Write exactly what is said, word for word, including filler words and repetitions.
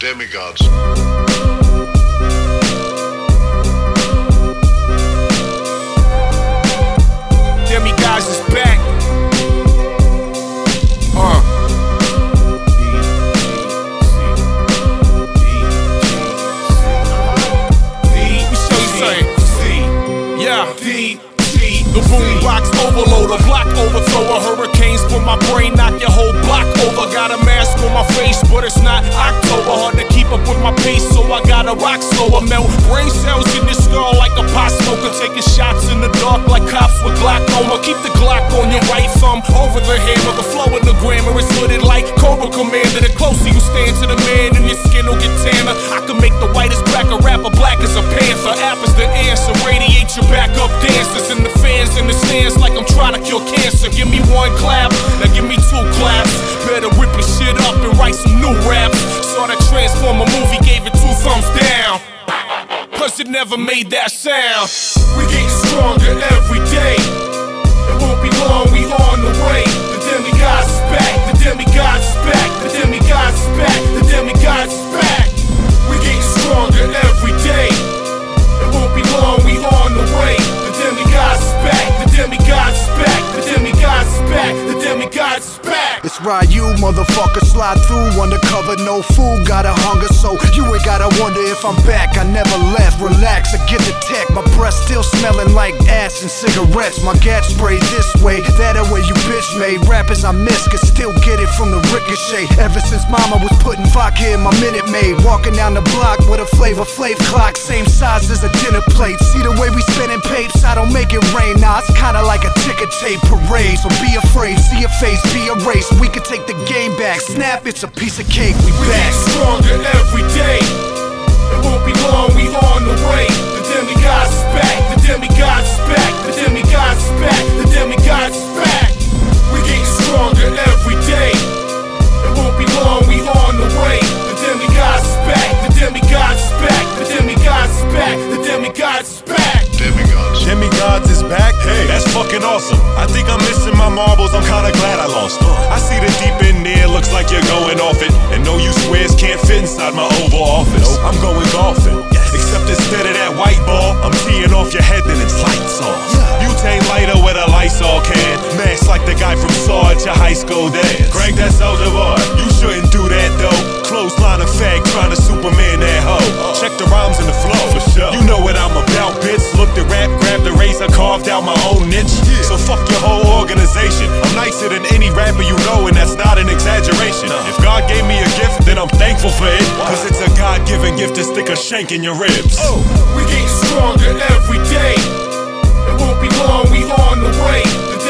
Demigods. Demigods is back. Uh. Yeah. The boombox overloader, block overthrower, hurricanes for my brain, knock your whole block over. Got a mask on my face, but it's not October. Hard to keep up with my pace, so I gotta rock slower. Melt brain cells in this skull like a pot smoker, taking shots in the dark like cops with glaucoma. Keep the Glock on your right thumb, over the hammer. The flow in the grammar is hooded like Cobra Commander. The closer you stand to the man, and your skin will get tanner. I can make the whitest black a rapper black as a panther. App is the answer, radiate your backup dancers and the fans in the stands like I'm trying to cure cancer. Give me one clap, now give me two claps. Better rip your shit up and write some new raps. Saw that Transformer movie, gave it two thumbs down, cause it never made that sound. We getting stronger every day. It won't be long, we on the way. The demigods is back, the demigods is back, the demigods is back, the demigods is back. We getting stronger every day. It won't be long, we on the way. The demigods is back, the demigods is back, the demigods is back, the demigods is back. It's Ryu, motherfucker, slide through undercover, no fool, got a hunger, so you ain't gotta wonder if I'm back. I never left, relax, I get the tech. My breath still smelling like ass and cigarettes. My gat spray this way, that way you bitch made. Rappers I miss can still get it from the ricochet. Ever since mama was putting vodka in my Minute Maid, walking down the block with a Flavor Flav clock, same size as a dinner plate. See the way we spinning papes, I don't make it rain. Nah, it's kinda like a ticker tape parade. So be afraid, see your face, be erased. We can take the game back, snap, it's a piece of cake, we We back. get stronger every day. It won't be long, we on the way. The demigods is back, the demigods is back, the demigods is back, the demigods is back. We getting stronger every day. It won't be long, we on the way. The demigods is back, the demigods is back, the demigods is back, the demigods is back. Demigods. Demigods is back? Hey, that's fucking awesome. I think I'm missing my marbles, I'm kinda glad I lost them. I see the deep in there, looks like you're going off it. And no, you squares can't fit inside my Oval Office. I'm going golfing, except instead of that white ball, I'm teeing off your head, then it's lights off. Butane lighter with a Lysol can, mask like the guy from Saw at your high school dance. Greg, that's Soulja Boy, you shouldn't do that though. Clothesline a fag, trying to Superman that hoe. Check the rhymes in the flow, you know what I'm about, bitch. Looked at rap, grabbed the razor, carved out my own niche. So fuck your whole organization. I'm nicer than any rapper you know, and that's not an exaggeration. If God gave me a gift, then I'm thankful for it, cause it's a God-given gift to stick a shank in your ribs. We getting stronger every day. It won't be long, we on the way. The